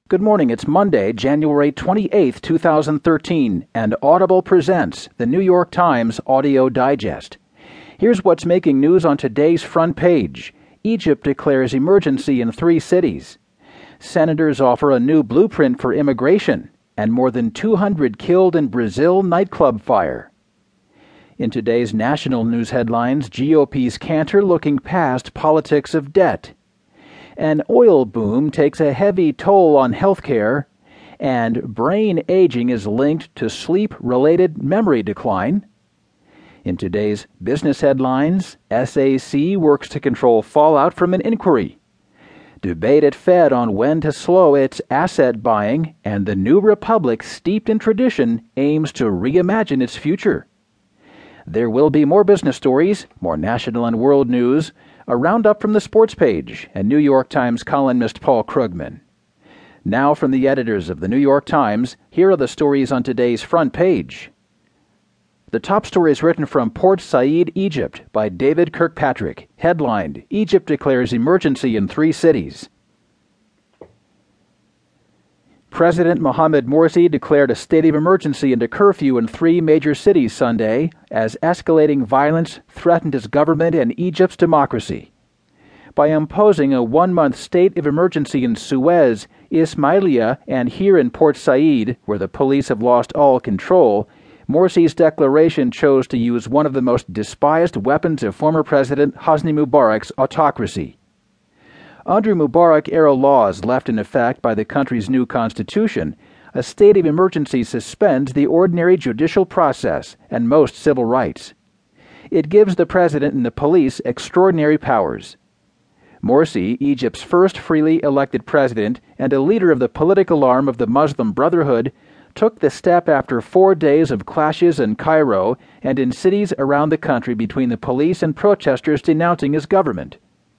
Good morning, it's Monday, January 28th, 2013, and Audible presents the New York Times Audio Digest. Here's what's making news on today's front page. Egypt declares emergency in 3 cities. Senators offer a new blueprint for immigration, and more than 200 killed in Brazil nightclub fire. In today's national news headlines, GOP's canter looking past politics of debt. An oil boom takes a heavy toll on healthcare, and brain aging is linked to sleep-related memory decline. In today's business headlines, SAC works to control fallout from an inquiry. Debate at Fed on when to slow its asset buying, and the new republic steeped in tradition aims to reimagine its future. There will be more business stories, more national and world news, a roundup from the sports page, and New York Times columnist Paul Krugman. Now from the editors of the New York Times, here are the stories on today's front page. The top story is written from Port Said, Egypt, by David Kirkpatrick. Headlined, Egypt declares emergency in 3 cities. President Mohamed Morsi declared a state of emergency and a curfew in 3 major cities Sunday as escalating violence threatened his government and Egypt's democracy. By imposing a 1-month state of emergency in Suez, Ismailia, and here in Port Said, where the police have lost all control, Morsi's declaration chose to use one of the most despised weapons of former President Hosni Mubarak's autocracy. Under Mubarak-era laws left in effect by the country's new constitution, a state of emergency suspends the ordinary judicial process and most civil rights. It gives the president and the police extraordinary powers. Morsi, Egypt's first freely elected president and a leader of the political arm of the Muslim Brotherhood, took the step after 4 days of clashes in Cairo and in cities around the country between the police and protesters denouncing his government.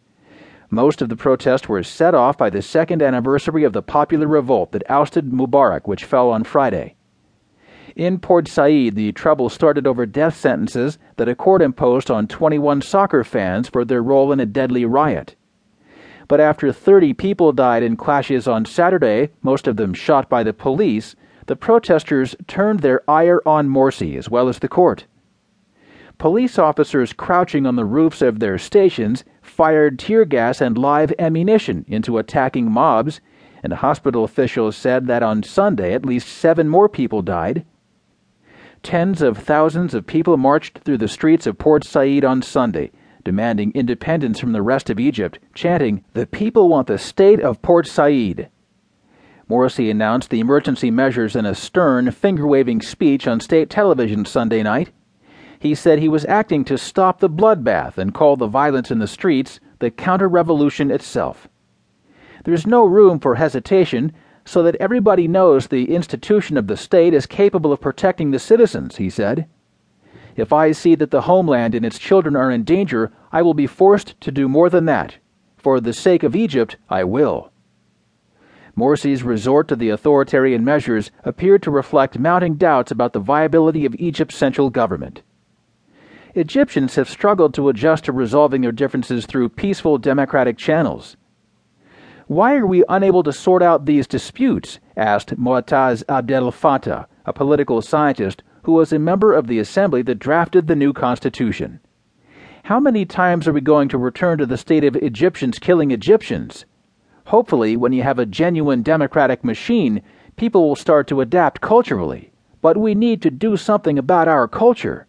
Most of the protests were set off by the 2nd anniversary of the popular revolt that ousted Mubarak, which fell on Friday. In Port Said, the trouble started over death sentences that a court imposed on 21 soccer fans for their role in a deadly riot. But after 30 people died in clashes on Saturday, most of them shot by the police, the protesters turned their ire on Morsi as well as the court. Police officers crouching on the roofs of their stations fired tear gas and live ammunition into attacking mobs, and hospital officials said that on Sunday at least 7 more people died. Tens of thousands of people marched through the streets of Port Said on Sunday, demanding independence from the rest of Egypt, chanting, "The people want the state of Port Said." Morsi announced the emergency measures in a stern, finger-waving speech on state television Sunday night. He said he was acting to stop the bloodbath and called the violence in the streets the counter-revolution itself. There's no room for hesitation, so that everybody knows the institution of the state is capable of protecting the citizens, he said. If I see that the homeland and its children are in danger, I will be forced to do more than that. For the sake of Egypt, I will. Morsi's resort to the authoritarian measures appeared to reflect mounting doubts about the viability of Egypt's central government. Egyptians have struggled to adjust to resolving their differences through peaceful democratic channels. Why are we unable to sort out these disputes? Asked Mu'taz Abdel Fattah, a political scientist who was a member of the assembly that drafted the new constitution. How many times are we going to return to the state of Egyptians killing Egyptians? Hopefully, when you have a genuine democratic machine, people will start to adapt culturally. But we need to do something about our culture.